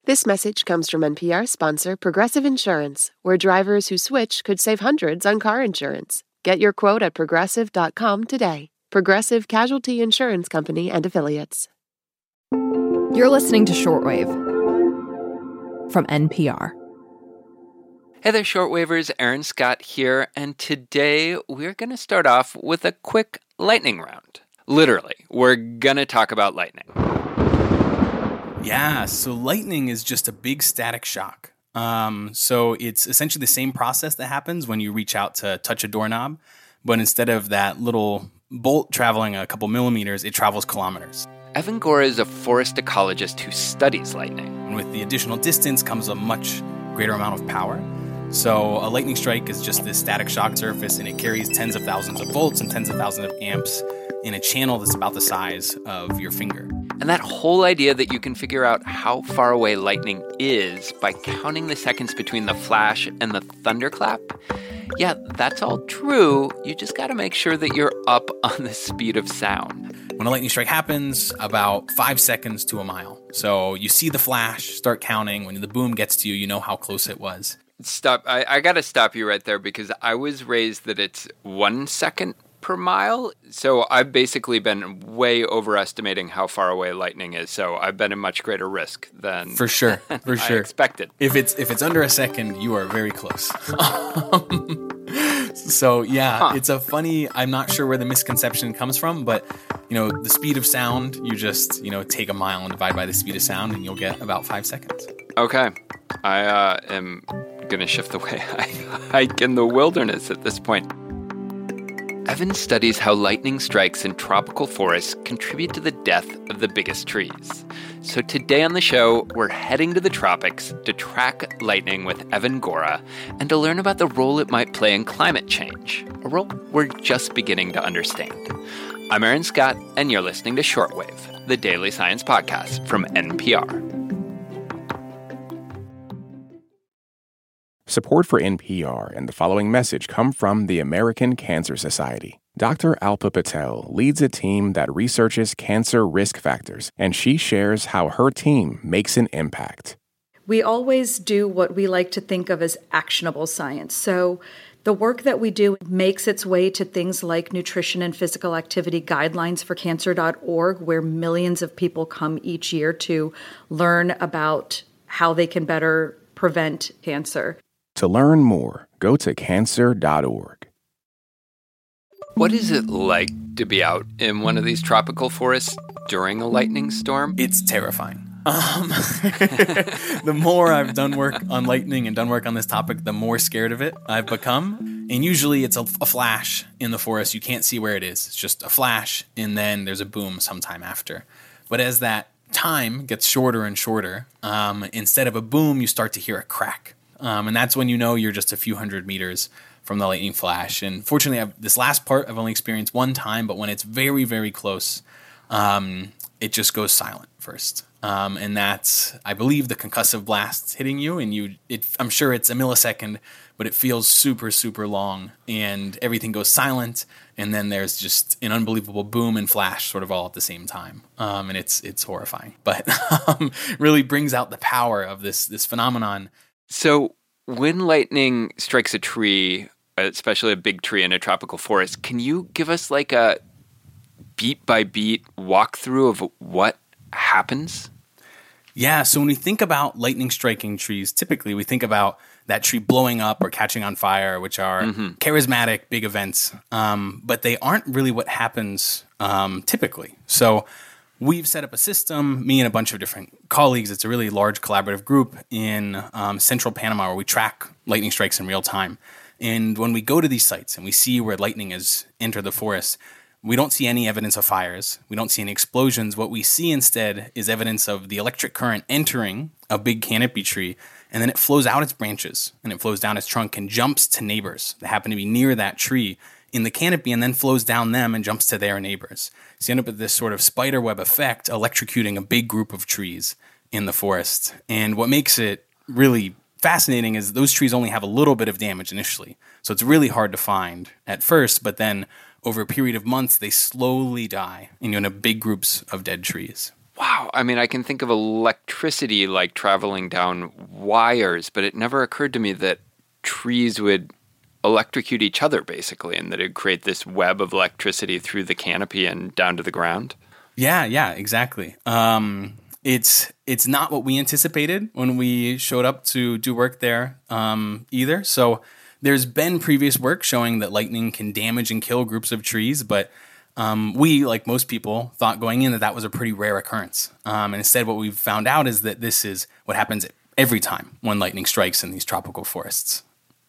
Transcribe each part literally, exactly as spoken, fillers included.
This message comes from N P R sponsor Progressive Insurance, where drivers who switch could save hundreds on car insurance. Get your quote at progressive dot com today. Progressive Casualty Insurance Company and Affiliates. You're listening to Shortwave from N P R. Hey there, Shortwavers. Aaron Scott here, and today we're going to start off with a quick lightning round. Literally, we're going to talk about lightning. Yeah, so lightning is just a big static shock. Um, so it's essentially the same process that happens when you reach out to touch a doorknob, but instead of that little bolt traveling a couple millimeters, it travels kilometers. Evan Gora is a forest ecologist who studies lightning. And with the additional distance comes a much greater amount of power. So a lightning strike is just this static shock surface, and it carries tens of thousands of volts and tens of thousands of amps in a channel that's about the size of your finger. And that whole idea that you can figure out how far away lightning is by counting the seconds between the flash and the thunderclap, yeah, that's all true. You just got to make sure that you're up on the speed of sound. When a lightning strike happens, about five seconds to a mile. So you see the flash, start counting. When the boom gets to you, you know how close it was. Stop. I, I got to stop you right there because I was raised that it's one second per mile. So I've basically been way overestimating how far away lightning is. So I've been in much greater risk than for sure, for sure I expected. If it's if it's under a second, you are very close. So yeah, huh. It's a funny. I'm not sure where the misconception comes from, but you know, the speed of sound. You just you know take a mile and divide by the speed of sound, and you'll get about five seconds. Okay, I uh, am going to shift the way I hike in the wilderness at this point. Evan studies how lightning strikes in tropical forests contribute to the death of the biggest trees. So today on the show, we're heading to the tropics to track lightning with Evan Gora and to learn about the role it might play in climate change, a role we're just beginning to understand. I'm Aaron Scott, and you're listening to Shortwave, the daily science podcast from N P R. Support for N P R and the following message come from the American Cancer Society. Doctor Alpa Patel leads a team that researches cancer risk factors, and she shares how her team makes an impact. We always do what we like to think of as actionable science. So the work that we do makes its way to things like nutrition and physical activity guidelines for cancer dot org, where millions of people come each year to learn about how they can better prevent cancer. To learn more, go to cancer dot org. What is it like to be out in one of these tropical forests during a lightning storm? It's terrifying. Um, the more I've done work on lightning and done work on this topic, the more scared of it I've become. And usually it's a, a flash in the forest. You can't see where it is. It's just a flash, and then there's a boom sometime after. But as that time gets shorter and shorter, um, instead of a boom, you start to hear a crack. Um, and that's when you know you're just a few hundred meters from the lightning flash. And fortunately, I've, this last part I've only experienced one time, but when it's very, very close, um, it just goes silent first. Um, and that's, I believe, the concussive blast hitting you. And you, it, I'm sure it's a millisecond, but it feels super, super long. And everything goes silent. And then there's just an unbelievable boom and flash sort of all at the same time. Um, and it's it's horrifying. But um, really brings out the power of this this phenomenon. So when lightning strikes a tree, especially a big tree in a tropical forest, can you give us like a beat-by-beat walkthrough of what happens? Yeah, so when we think about lightning striking trees, typically we think about that tree blowing up or catching on fire, which are mm-hmm. charismatic, big events, um, but they aren't really what happens um, typically. So we've set up a system, me and a bunch of different colleagues. It's a really large collaborative group in um, central Panama where we track lightning strikes in real time. And when we go to these sites and we see where lightning has entered the forest, we don't see any evidence of fires. We don't see any explosions. What we see instead is evidence of the electric current entering a big canopy tree, and then it flows out its branches, and it flows down its trunk and jumps to neighbors that happen to be near that tree in the canopy, and then flows down them and jumps to their neighbors. So you end up with this sort of spiderweb effect, electrocuting a big group of trees in the forest. And what makes it really fascinating is those trees only have a little bit of damage initially. So it's really hard to find at first, but then over a period of months, they slowly die, and you end up big groups of dead trees. Wow. I mean, I can think of electricity like traveling down wires, but it never occurred to me that trees would electrocute each other, basically, and that it would create this web of electricity through the canopy and down to the ground. Yeah, yeah, exactly. Um, it's it's not what we anticipated when we showed up to do work there um, either. So there's been previous work showing that lightning can damage and kill groups of trees, but um, we, like most people, thought going in that that was a pretty rare occurrence. Um, and instead, what we've found out is that this is what happens every time when lightning strikes in these tropical forests.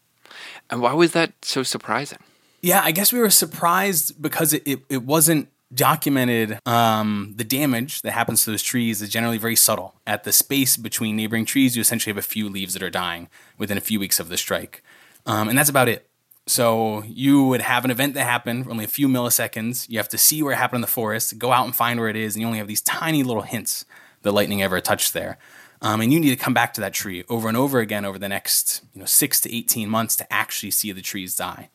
And why was that so surprising? Yeah, I guess we were surprised because it, it, it wasn't documented. Um, the damage that happens to those trees is generally very subtle. At the space between neighboring trees, you essentially have a few leaves that are dying within a few weeks of the strike. Um, and that's about it. So you would have an event that happened for only a few milliseconds. You have to see where it happened in the forest, go out and find where it is, and you only have these tiny little hints that lightning ever touched there. Um, and you need to come back to that tree over and over again over the next you know, six to eighteen months to actually see the trees die.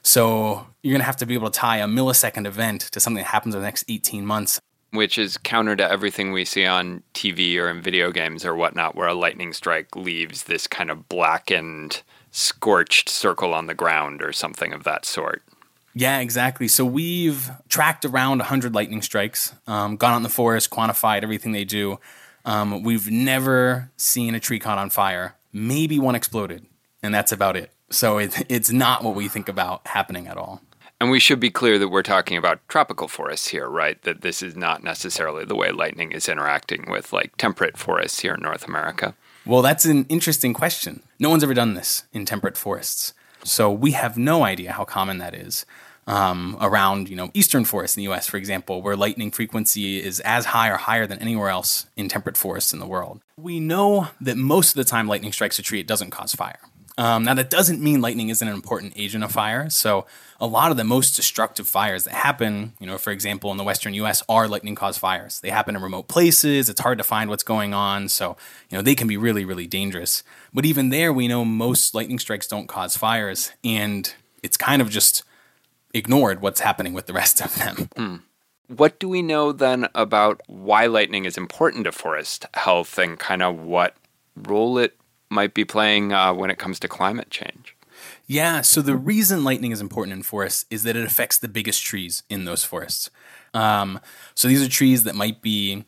So you're going to have to be able to tie a millisecond event to something that happens over the next eighteen months. Which is counter to everything we see on T V or in video games or whatnot, where a lightning strike leaves this kind of blackened, scorched circle on the ground or something of that sort. Yeah, exactly. So we've tracked around one hundred lightning strikes, um, gone out in the forest, quantified everything they do. Um, we've never seen a tree caught on fire. Maybe one exploded, and that's about it. So it, it's not what we think about happening at all. And we should be clear that we're talking about tropical forests here, right? That this is not necessarily the way lightning is interacting with like temperate forests here in North America. Well, that's an interesting question. No one's ever done this in temperate forests. So we have no idea how common that is. Um, around, you know, eastern forests in the U S, for example, where lightning frequency is as high or higher than anywhere else in temperate forests in the world. We know that most of the time lightning strikes a tree, it doesn't cause fire. Um, now, that doesn't mean lightning isn't an important agent of fire. So a lot of the most destructive fires that happen, you know, for example, in the western U S are lightning-caused fires. They happen in remote places. It's hard to find what's going on. So, you know, they can be really, really dangerous. But even there, we know most lightning strikes don't cause fires. And it's kind of just ignored what's happening with the rest of them. Hmm. What do we know then about why lightning is important to forest health and kind of what role it might be playing uh, when it comes to climate change? Yeah, so the reason lightning is important in forests is that it affects the biggest trees in those forests. Um, so these are trees that might be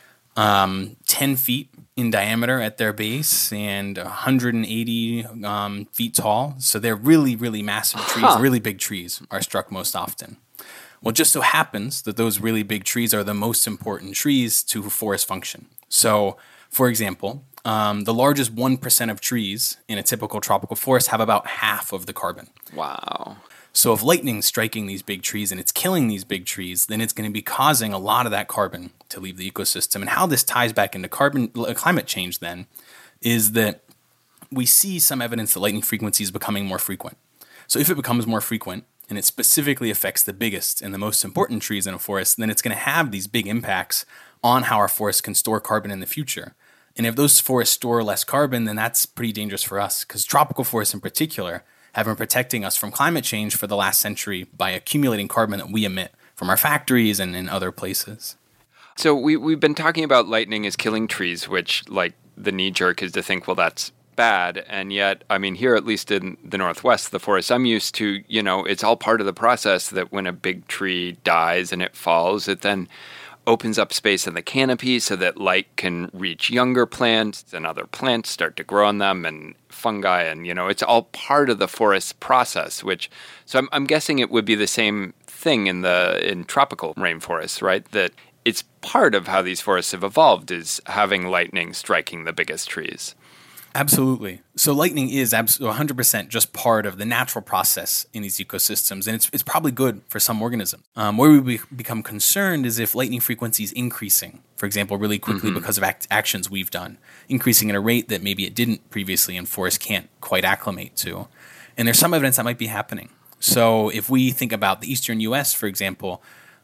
um, ten feet in diameter at their base and one hundred eighty um, feet tall. So they're really, really massive trees. Huh. Really big trees are struck most often. Well, it just so happens that those really big trees are the most important trees to forest function. So, for example, um, the largest one percent of trees in a typical tropical forest have about half of the carbon. Wow. So if lightning's striking these big trees and it's killing these big trees, then it's going to be causing a lot of that carbon to leave the ecosystem. And how this ties back into carbon climate change then is that we see some evidence that lightning frequency is becoming more frequent. So if it becomes more frequent and it specifically affects the biggest and the most important trees in a forest, then it's going to have these big impacts on how our forests can store carbon in the future. And if those forests store less carbon, then that's pretty dangerous for us, because tropical forests in particular have been protecting us from climate change for the last century by accumulating carbon that we emit from our factories and in other places. So we, we've been talking about lightning is killing trees, which, like, the knee-jerk is to think, well, that's bad. And yet, I mean, here, at least in the Northwest, the forest I'm used to, you know, it's all part of the process that when a big tree dies and it falls, it then opens up space in the canopy so that light can reach younger plants and other plants start to grow on them and fungi. And, you know, it's all part of the forest process, which, so I'm, I'm guessing it would be the same thing in the, in tropical rainforests, right? That it's part of how these forests have evolved is having lightning striking the biggest trees. Absolutely. So lightning is absolutely one hundred percent just part of the natural process in these ecosystems, and it's it's probably good for some organisms. Um, where we be, become concerned is if lightning frequency is increasing, for example, really quickly mm-hmm. because of act- actions we've done, increasing at a rate that maybe it didn't previously and forests can't quite acclimate to. And there's some evidence that might be happening. So if we think about the eastern U S, for example,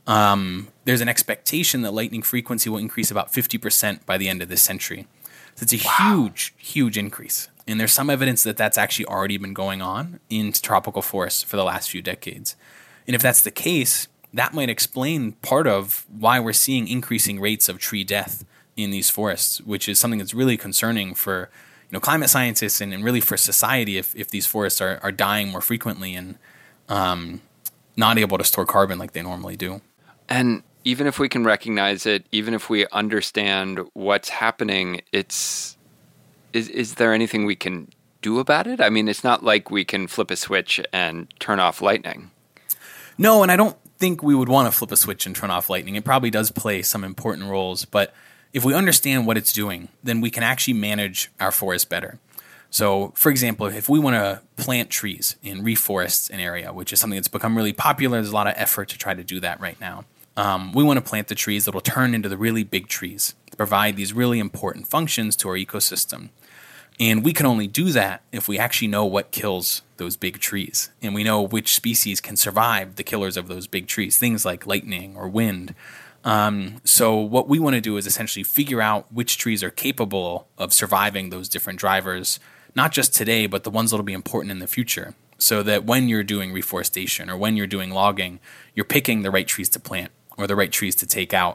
um, there's an expectation that lightning frequency will increase about fifty percent by the end of this century. So it's a wow. huge, huge increase. And there's some evidence that that's actually already been going on in tropical forests for the last few decades. And if that's the case, that might explain part of why we're seeing increasing rates of tree death in these forests, which is something that's really concerning for you know climate scientists and, and really for society if, if these forests are, are dying more frequently and um, not able to store carbon like they normally do. And even if we can recognize it, even if we understand what's happening, it's is is there anything we can do about it? I mean, it's not like we can flip a switch and turn off lightning. No, and I don't think we would want to flip a switch and turn off lightning. It probably does play some important roles, but if we understand what it's doing, then we can actually manage our forest better. So, for example, if we want to plant trees and reforest an area, which is something that's become really popular, there's a lot of effort to try to do that right now. Um, we want to plant the trees that will turn into the really big trees, to provide these really important functions to our ecosystem. And we can only do that if we actually know what kills those big trees. And we know which species can survive the killers of those big trees, things like lightning or wind. Um, so what we want to do is essentially figure out which trees are capable of surviving those different drivers, not just today, but the ones that will be important in the future. So that when you're doing reforestation or when you're doing logging, you're picking the right trees to plant or the right trees to take out.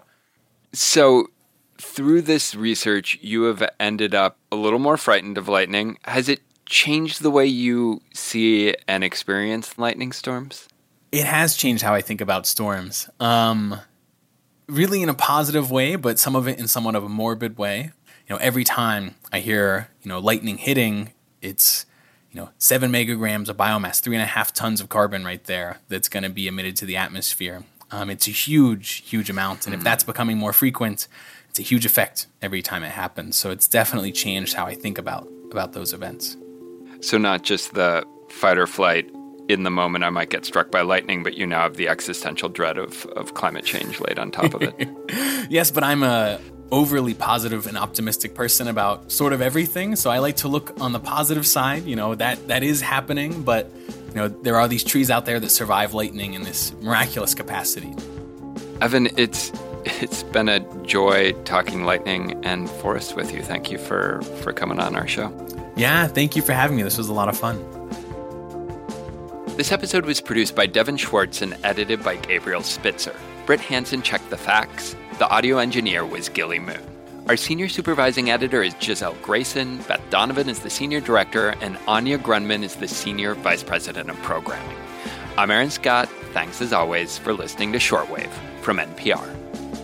So through this research, you have ended up a little more frightened of lightning. Has it changed the way you see and experience lightning storms? It has changed how I think about storms. Um, really in a positive way, but some of it in somewhat of a morbid way. You know, every time I hear, you know, lightning hitting, it's, you know, seven megagrams of biomass, three and a half tons of carbon right there that's going to be emitted to the atmosphere. Um, it's a huge, huge amount. And if that's becoming more frequent, it's a huge effect every time it happens. So it's definitely changed how I think about, about those events. So not just the fight or flight in the moment I might get struck by lightning, but you now have the existential dread of, of climate change laid on top of it. Yes, but I'm a overly positive and optimistic person about sort of everything. So I like to look on the positive side. You know, that that is happening, but you know, there are these trees out there that survive lightning in this miraculous capacity. Evan, it's it's been a joy talking lightning and forest with you. Thank you for, for coming on our show. Yeah, thank you for having me. This was a lot of fun. This episode was produced by Devin Schwartz and edited by Gabriel Spitzer. Britt Hansen checked the facts. The audio engineer was Gilly Moon. Our senior supervising editor is Giselle Grayson. Beth Donovan is the senior director, and Anya Grunman is the senior vice president of programming. I'm Aaron Scott. Thanks as always for listening to Shortwave from N P R.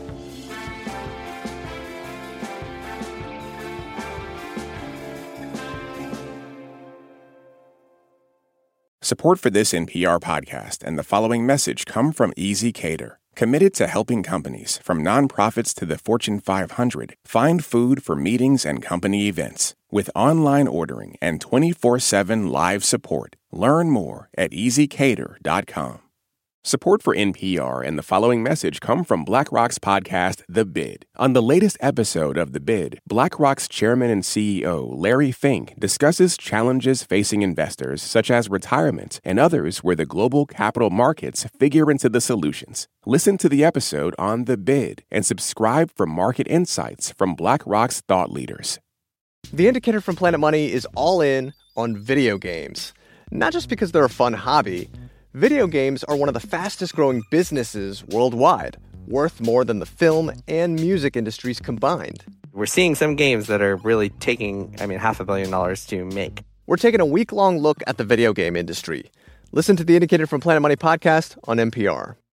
Support for this N P R podcast and the following message come from Easy Cater, committed to helping companies, from nonprofits to the Fortune five hundred, find food for meetings and company events. With online ordering and twenty-four seven live support, learn more at easy cater dot com. Support for N P R and the following message come from BlackRock's podcast, The Bid. On the latest episode of The Bid, BlackRock's chairman and C E O, Larry Fink, discusses challenges facing investors such as retirement and others where the global capital markets figure into the solutions. Listen to the episode on The Bid and subscribe for market insights from BlackRock's thought leaders. The Indicator from Planet Money is all in on video games. Not just because they're a fun hobby. Video games are one of the fastest growing businesses worldwide, worth more than the film and music industries combined. We're seeing some games that are really taking, I mean, half a billion dollars to make. We're taking a week-long look at the video game industry. Listen to the Indicator from Planet Money podcast on N P R.